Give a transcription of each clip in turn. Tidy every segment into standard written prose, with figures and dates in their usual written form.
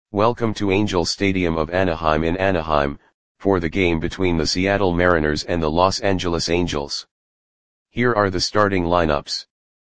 Welcome to Angel Stadium of Anaheim in Anaheim, for the game between the Seattle Mariners and the Los Angeles Angels. Here are the starting lineups.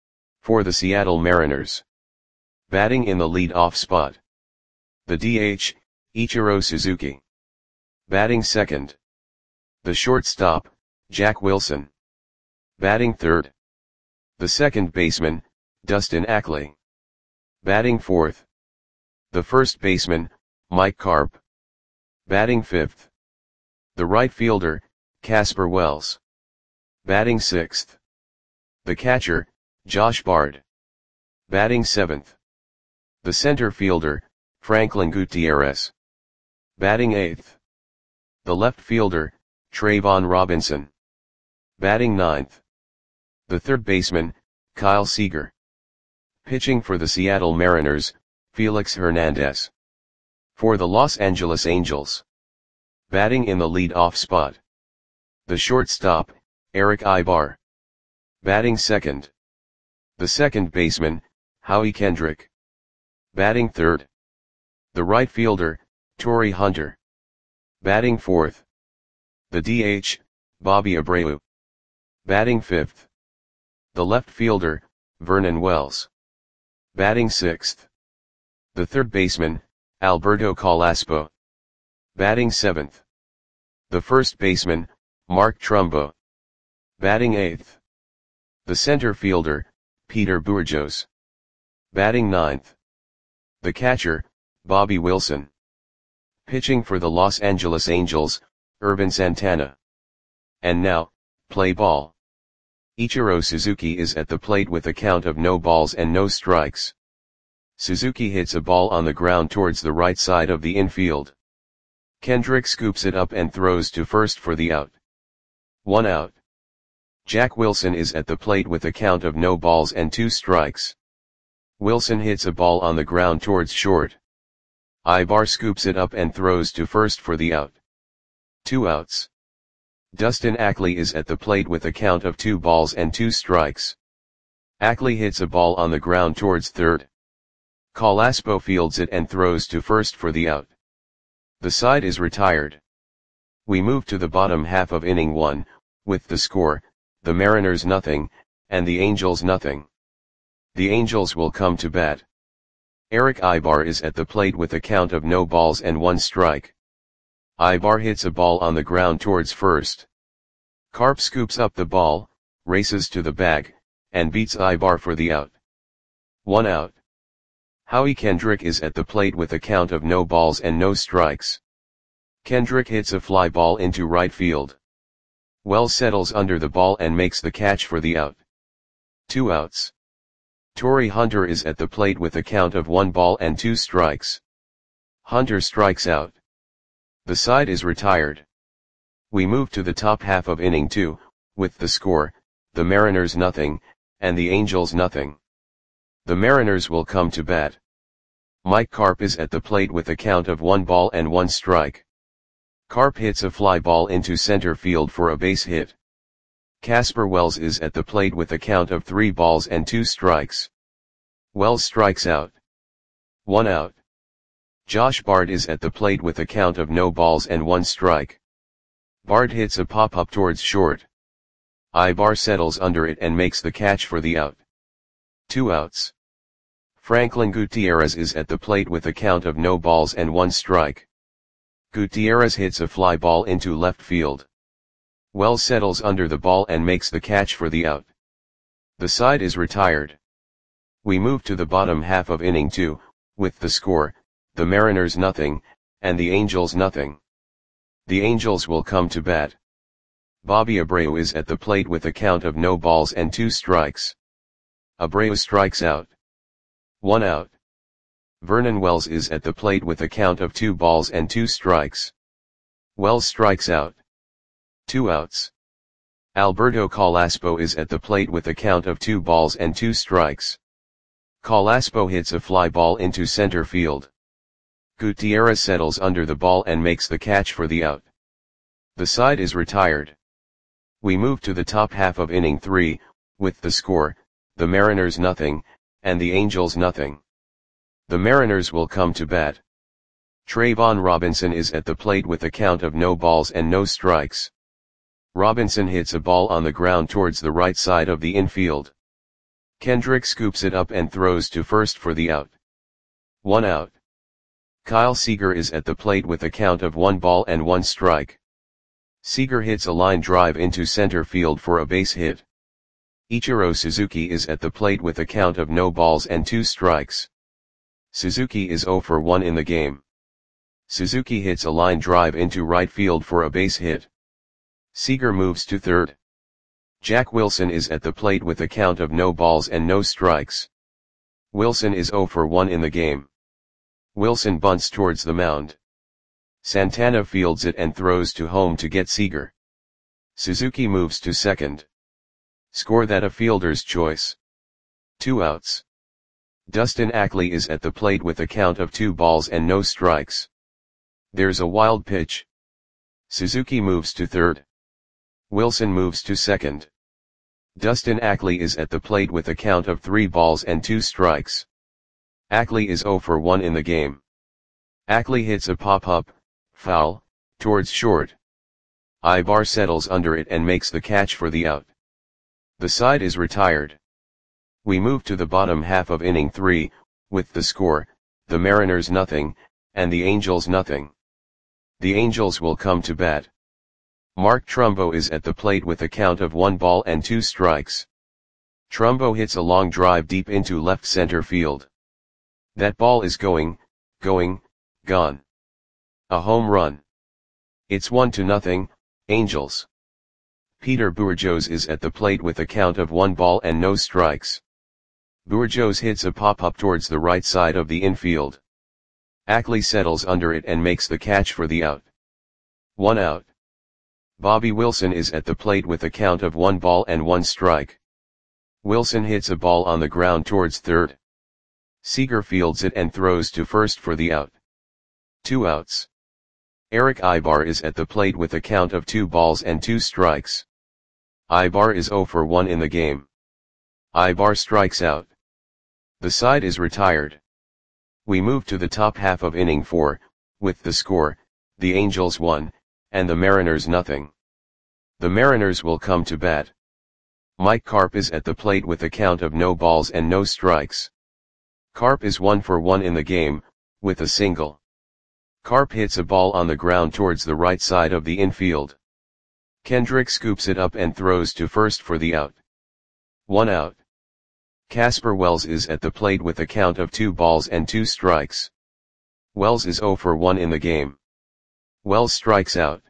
For the Seattle Mariners. Batting in the lead-off spot. The DH, Ichiro Suzuki. Batting second. The shortstop, Jack Wilson. Batting third. The second baseman, Dustin Ackley. Batting fourth. The first baseman, Mike Carp. Batting fifth. The right fielder, Casper Wells. Batting sixth. The catcher, Josh Bard. Batting seventh. The center fielder, Franklin Gutierrez. Batting eighth. The left fielder, Trayvon Robinson. Batting ninth. The third baseman, Kyle Seager. Pitching for the Seattle Mariners, Felix Hernandez. For the Los Angeles Angels. Batting in the lead-off spot. The shortstop, Eric Aybar. Batting second. The second baseman, Howie Kendrick. Batting third. The right fielder, Torii Hunter. Batting fourth. The DH, Bobby Abreu. Batting fifth. The left fielder, Vernon Wells. Batting sixth. The third baseman, Alberto Calaspo. Batting seventh. The first baseman, Mark Trumbo. Batting eighth. The center fielder, Peter Bourjos. Batting ninth. The catcher, Bobby Wilson. Pitching for the Los Angeles Angels, Ervin Santana. And now, play ball. Ichiro Suzuki is at the plate with a count of no balls and no strikes. Suzuki hits a ball on the ground towards the right side of the infield. Kendrick scoops it up and throws to first for the out. 1 out. Jack Wilson is at the plate with a count of no balls and 2 strikes. Wilson hits a ball on the ground towards short. Aybar scoops it up and throws to first for the out. 2 outs. Dustin Ackley is at the plate with a count of 2 balls and 2 strikes. Ackley hits a ball on the ground towards third. Calaspo fields it and throws to first for the out. The side is retired. We move to the bottom half of inning 1, with the score, the Mariners nothing, and the Angels nothing. The Angels will come to bat. Eric Aybar is at the plate with a count of no balls and 1 strike. Aybar hits a ball on the ground towards first. Carp scoops up the ball, races to the bag, and beats Aybar for the out. 1 out. Howie Kendrick is at the plate with a count of no balls and no strikes. Kendrick hits a fly ball into right field. Wells settles under the ball and makes the catch for the out. 2 outs. Torii Hunter is at the plate with a count of 1 ball and 2 strikes. Hunter strikes out. The side is retired. We move to the top half of inning 2, with the score, the Mariners nothing, and the Angels nothing. The Mariners will come to bat. Mike Carp is at the plate with a count of 1 ball and 1 strike. Carp hits a fly ball into center field for a base hit. Casper Wells is at the plate with a count of 3 balls and 2 strikes. Wells strikes out. 1 out. Josh Bard is at the plate with a count of no balls and 1 strike. Bard hits a pop-up towards short. Aybar settles under it and makes the catch for the out. 2 outs. Franklin Gutierrez is at the plate with a count of no balls and 1 strike. Gutierrez hits a fly ball into left field. Wells settles under the ball and makes the catch for the out. The side is retired. We move to the bottom half of inning 2, with the score, the Mariners nothing, and the Angels nothing. The Angels will come to bat. Bobby Abreu is at the plate with a count of no balls and 2 strikes. Abreu strikes out. 1 out. Vernon Wells is at the plate with a count of 2 balls and 2 strikes. Wells strikes out. 2 outs. Alberto Calaspo is at the plate with a count of 2 balls and 2 strikes. Calaspo hits a fly ball into center field. Gutierrez settles under the ball and makes the catch for the out. The side is retired. We move to the top half of inning 3, with the score, the Mariners nothing, and the Angels nothing. The Mariners will come to bat. Trayvon Robinson is at the plate with a count of no balls and no strikes. Robinson hits a ball on the ground towards the right side of the infield. Kendrick scoops it up and throws to first for the out. 1 out. Kyle Seager is at the plate with a count of 1 ball and 1 strike. Seager hits a line drive into center field for a base hit. Ichiro Suzuki is at the plate with a count of no balls and 2 strikes. Suzuki is 0 for 1 in the game. Suzuki hits a line drive into right field for a base hit. Seager moves to third. Jack Wilson is at the plate with a count of no balls and no strikes. Wilson is 0 for 1 in the game. Wilson bunts towards the mound. Santana fields it and throws to home to get Seager. Suzuki moves to second. Score that a fielder's choice. 2 outs. Dustin Ackley is at the plate with a count of 2 balls and no strikes. There's a wild pitch. Suzuki moves to third. Wilson moves to second. Dustin Ackley is at the plate with a count of 3 balls and 2 strikes. Ackley is 0 for 1 in the game. Ackley hits a pop-up, foul, towards short. Ibar settles under it and makes the catch for the out. The side is retired. We move to the bottom half of inning 3, with the score, the Mariners nothing, and the Angels nothing. The Angels will come to bat. Mark Trumbo is at the plate with a count of 1 ball and 2 strikes. Trumbo hits a long drive deep into left center field. That ball is going, gone. A home run. It's 1-0, Angels. Peter Bourjos is at the plate with a count of 1 ball and no strikes. Bourjos hits a pop-up towards the right side of the infield. Ackley settles under it and makes the catch for the out. 1 out. Bobby Wilson is at the plate with a count of 1 ball and 1 strike. Wilson hits a ball on the ground towards third. Seager fields it and throws to first for the out. 2 outs. Eric Ibar is at the plate with a count of 2 balls and 2 strikes. Ibar is 0 for 1 in the game. Ibar strikes out. The side is retired. We move to the top half of inning 4, with the score, the Angels 1, and the Mariners nothing. The Mariners will come to bat. Mike Carp is at the plate with a count of no balls and no strikes. Carp is 1 for 1 in the game, with a single. Carp hits a ball on the ground towards the right side of the infield. Kendrick scoops it up and throws to first for the out. 1 out. Casper Wells is at the plate with a count of 2 balls and 2 strikes. Wells is 0 for 1 in the game. Wells strikes out.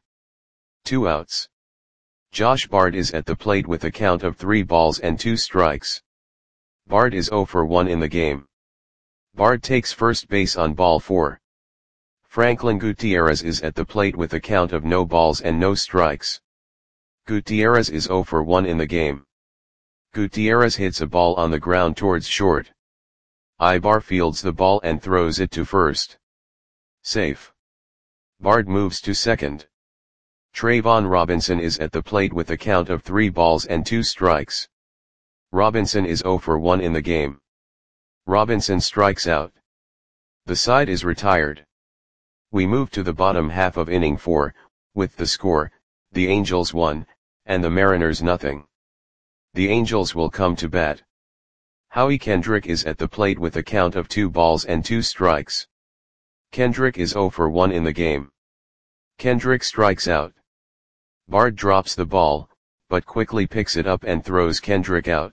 2 outs. Josh Bard is at the plate with a count of 3 balls and 2 strikes. Bard is 0 for 1 in the game. Bard takes first base on ball 4. Franklin Gutierrez is at the plate with a count of no balls and no strikes. Gutierrez is 0 for 1 in the game. Gutierrez hits a ball on the ground towards short. Ibar fields the ball and throws it to first. Safe. Bard moves to second. Trayvon Robinson is at the plate with a count of 3 balls and 2 strikes. Robinson is 0 for 1 in the game. Robinson strikes out. The side is retired. We move to the bottom half of inning 4, with the score, the Angels 1, and the Mariners nothing. The Angels will come to bat. Howie Kendrick is at the plate with a count of 2 balls and 2 strikes. Kendrick is 0 for 1 in the game. Kendrick strikes out. Bard drops the ball, but quickly picks it up and throws Kendrick out.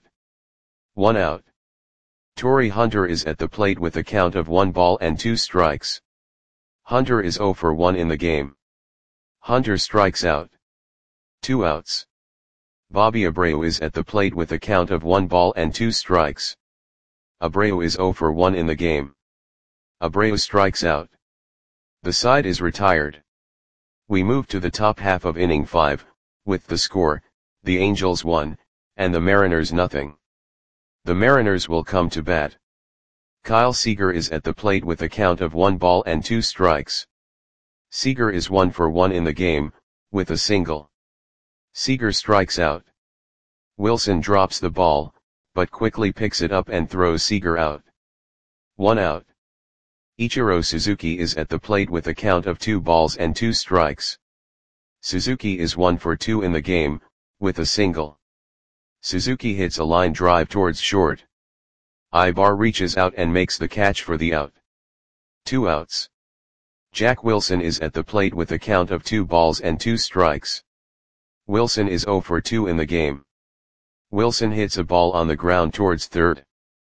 1 out. Torrey Hunter is at the plate with a count of 1 ball and 2 strikes. Hunter is 0 for 1 in the game. Hunter strikes out. 2 outs. Bobby Abreu is at the plate with a count of 1 ball and 2 strikes. Abreu is 0 for 1 in the game. Abreu strikes out. The side is retired. We move to the top half of inning 5, with the score, the Angels 1, and the Mariners nothing. The Mariners will come to bat. Kyle Seager is at the plate with a count of 1 ball and 2 strikes. Seager is 1 for 1 in the game, with a single. Seager strikes out. Wilson drops the ball, but quickly picks it up and throws Seager out. 1 out. Ichiro Suzuki is at the plate with a count of 2 balls and 2 strikes. Suzuki is 1 for 2 in the game, with a single. Suzuki hits a line drive towards short. Ibar reaches out and makes the catch for the out. 2 outs. Jack Wilson is at the plate with a count of 2 balls and 2 strikes. Wilson is 0 for 2 in the game. Wilson hits a ball on the ground towards third.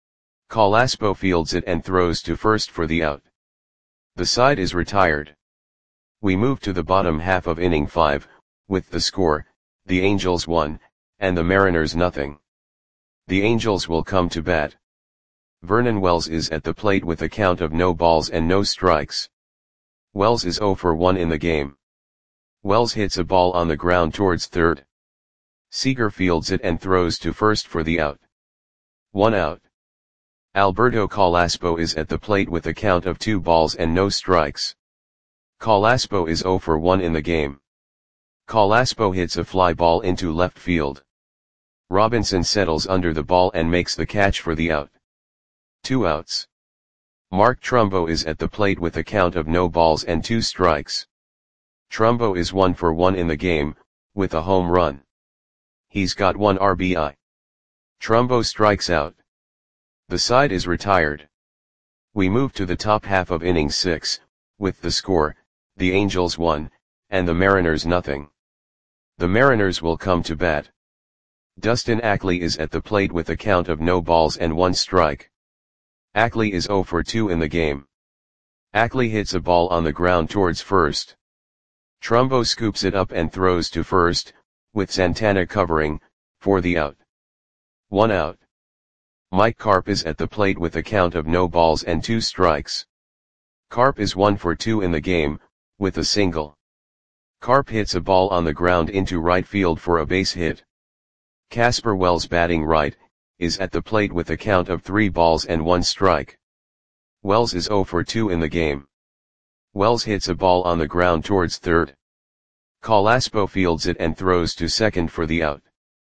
Calaspo fields it and throws to first for the out. The side is retired. We move to the bottom half of inning 5, with the score, the Angels 1, and the Mariners nothing. The Angels will come to bat. Vernon Wells is at the plate with a count of no balls and no strikes. Wells is 0 for 1 in the game. Wells hits a ball on the ground towards third. Seager fields it and throws to first for the out. 1 out. Alberto Calaspo is at the plate with a count of 2 balls and no strikes. Calaspo is 0 for 1 in the game. Calaspo hits a fly ball into left field. Robinson settles under the ball and makes the catch for the out. 2 outs. Mark Trumbo is at the plate with a count of no balls and 2 strikes. Trumbo is 1 for 1 in the game, with a home run. He's got 1 RBI. Trumbo strikes out. The side is retired. We move to the top half of inning 6, with the score, the Angels 1, and the Mariners nothing. The Mariners will come to bat. Dustin Ackley is at the plate with a count of no balls and 1 strike. Ackley is 0 for 2 in the game. Ackley hits a ball on the ground towards first. Trumbo scoops it up and throws to first, with Santana covering, for the out. 1 out. Mike Carp is at the plate with a count of no balls and 2 strikes. Carp is 1 for 2 in the game, with a single. Carp hits a ball on the ground into right field for a base hit. Casper Wells, batting right, is at the plate with a count of 3 balls and 1 strike. Wells is 0 for 2 in the game. Wells hits a ball on the ground towards third. Calaspo fields it and throws to second for the out.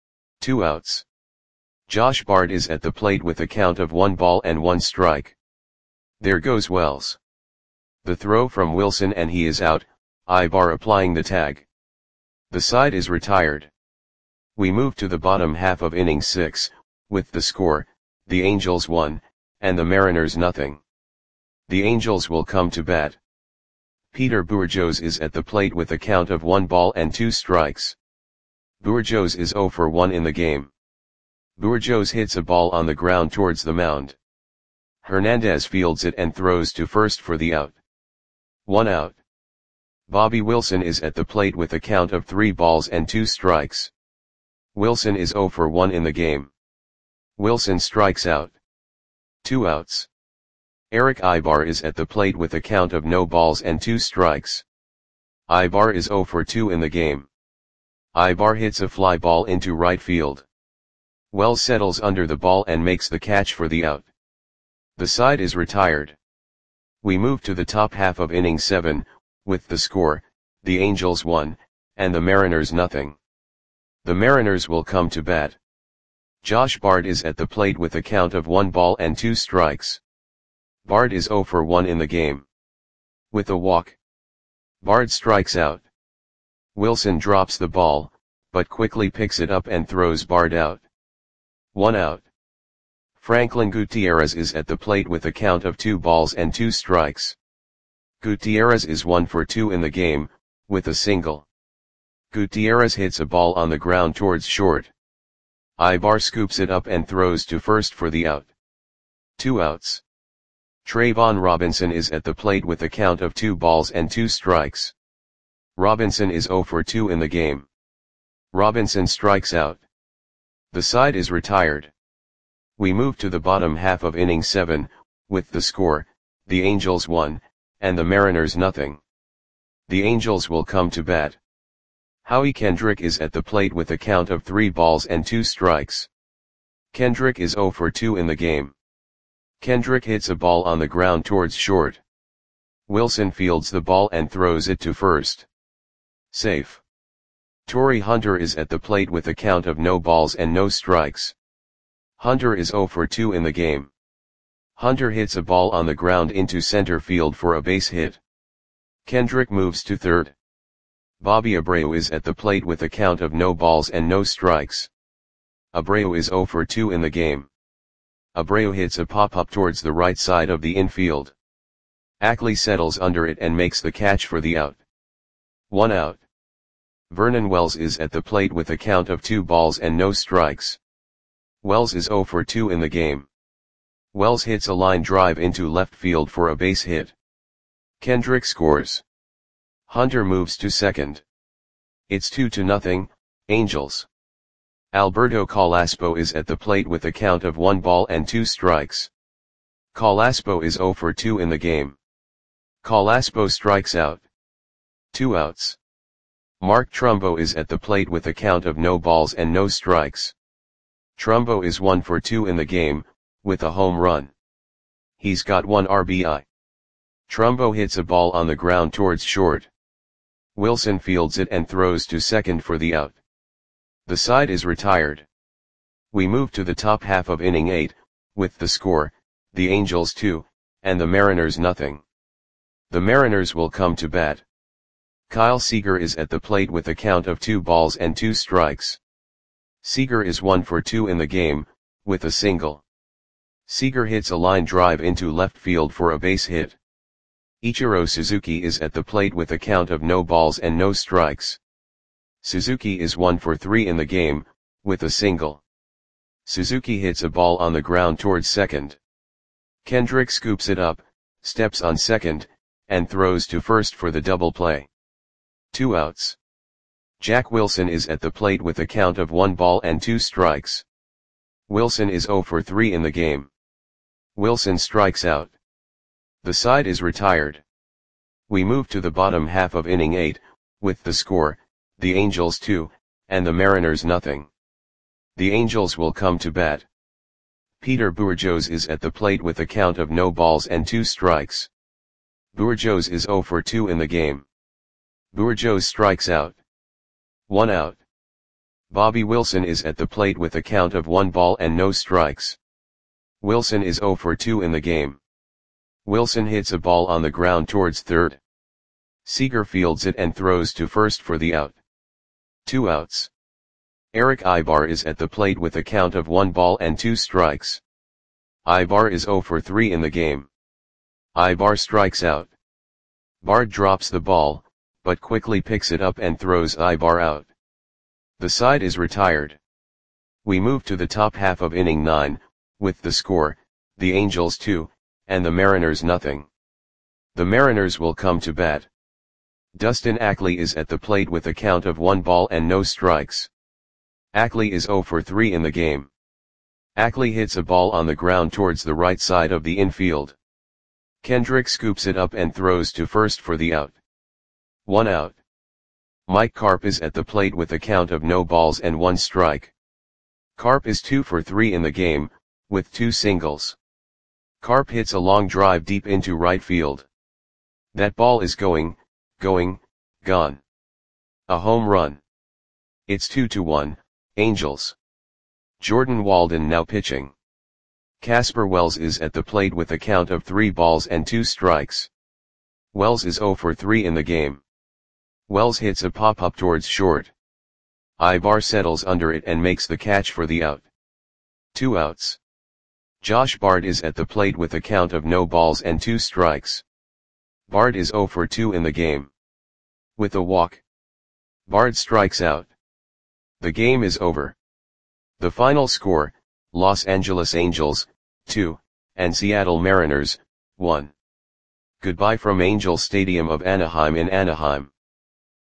2 outs. Josh Bard is at the plate with a count of 1 ball and 1 strike. There goes Wells. The throw from Wilson and he is out, Ibar applying the tag. The side is retired. We move to the bottom half of inning 6, with the score, the Angels 1, and the Mariners nothing. The Angels will come to bat. Peter Bourjos is at the plate with a count of 1 ball and 2 strikes. Bourjos is 0 for 1 in the game. Bourjos hits a ball on the ground towards the mound. Hernandez fields it and throws to first for the out. 1 out. Bobby Wilson is at the plate with a count of 3 balls and 2 strikes. Wilson is 0 for 1 in the game. Wilson strikes out. 2 outs. Eric Ibar is at the plate with a count of no balls and 2 strikes. Ibar is 0 for 2 in the game. Ibar hits a fly ball into right field. Wells settles under the ball and makes the catch for the out. The side is retired. We move to the top half of inning 7, with the score, the Angels 1, and the Mariners nothing. The Mariners will come to bat. Josh Bard is at the plate with a count of 1 ball and 2 strikes. Bard is 0 for 1 in the game. With a walk. Bard strikes out. Wilson drops the ball, but quickly picks it up and throws Bard out. 1 out. Franklin Gutierrez is at the plate with a count of 2 balls and 2 strikes. Gutierrez is 1 for 2 in the game, with a single. Gutierrez hits a ball on the ground towards short. Ibar scoops it up and throws to first for the out. 2 outs. Trayvon Robinson is at the plate with a count of 2 balls and 2 strikes. Robinson is 0 for 2 in the game. Robinson strikes out. The side is retired. We move to the bottom half of inning 7, with the score, the Angels 1, and the Mariners nothing. The Angels will come to bat. Howie Kendrick is at the plate with a count of 3 balls and 2 strikes. Kendrick is 0 for 2 in the game. Kendrick hits a ball on the ground towards short. Wilson fields the ball and throws it to first. Safe. Torrey Hunter is at the plate with a count of no balls and no strikes. Hunter is 0 for 2 in the game. Hunter hits a ball on the ground into center field for a base hit. Kendrick moves to third. Bobby Abreu is at the plate with a count of no balls and no strikes. Abreu is 0 for 2 in the game. Abreu hits a pop-up towards the right side of the infield. Ackley settles under it and makes the catch for the out. 1 out. Vernon Wells is at the plate with a count of 2 balls and no strikes. Wells is 0 for 2 in the game. Wells hits a line drive into left field for a base hit. Kendrick scores. Hunter moves to second. It's 2-0, Angels. Alberto Carrasco is at the plate with a count of 1 ball and 2 strikes. Carrasco is 0 for 2 in the game. Carrasco strikes out. 2 outs. Mark Trumbo is at the plate with a count of no balls and no strikes. Trumbo is 1 for 2 in the game, with a home run. He's got 1 RBI. Trumbo hits a ball on the ground towards short. Wilson fields it and throws to second for the out. The side is retired. We move to the top half of inning 8, with the score, the Angels 2, and the Mariners nothing. The Mariners will come to bat. Kyle Seager is at the plate with a count of 2 balls and 2 strikes. Seager is 1 for 2 in the game, with a single. Seager hits a line drive into left field for a base hit. Ichiro Suzuki is at the plate with a count of no balls and no strikes. Suzuki is 1 for 3 in the game, with a single. Suzuki hits a ball on the ground towards second. Kendrick scoops it up, steps on second, and throws to first for the double play. 2 outs. Jack Wilson is at the plate with a count of 1 ball and 2 strikes. Wilson is 0 for 3 in the game. Wilson strikes out. The side is retired. We move to the bottom half of inning 8, with the score, the Angels 2, and the Mariners nothing. The Angels will come to bat. Peter Bourjos is at the plate with a count of no balls and 2 strikes. Bourjos is 0 for 2 in the game. Bourjos strikes out. 1 out. Bobby Wilson is at the plate with a count of 1 ball and no strikes. Wilson is 0 for 2 in the game. Wilson hits a ball on the ground towards third. Seager fields it and throws to first for the out. 2 outs. Eric Ibar is at the plate with a count of 1 ball and 2 strikes. Ibar is 0 for 3 in the game. Ibar strikes out. Bard drops the ball, but quickly picks it up and throws Ibar out. The side is retired. We move to the top half of inning 9, with the score, the Angels 2, and the Mariners nothing. The Mariners will come to bat. Dustin Ackley is at the plate with a count of 1 ball and no strikes. Ackley is 0 for 3 in the game. Ackley hits a ball on the ground towards the right side of the infield. Kendrick scoops it up and throws to first for the out. 1 out. Mike Carp is at the plate with a count of no balls and 1 strike. Carp is 2 for 3 in the game, with 2 singles. Carp hits a long drive deep into right field. That ball is gone. A home run. It's 2-1, Angels. Jordan Walden now pitching. Casper Wells is at the plate with a count of 3 balls and 2 strikes. Wells is 0 for 3 in the game. Wells hits a pop-up towards short. Ibar settles under it and makes the catch for the out. 2 outs. Josh Bard is at the plate with a count of no balls and 2 strikes. Bard is 0 for 2 in the game. With a walk, Bard strikes out. The game is over. The final score, Los Angeles Angels, 2, and Seattle Mariners, 1. Goodbye from Angel Stadium of Anaheim in Anaheim.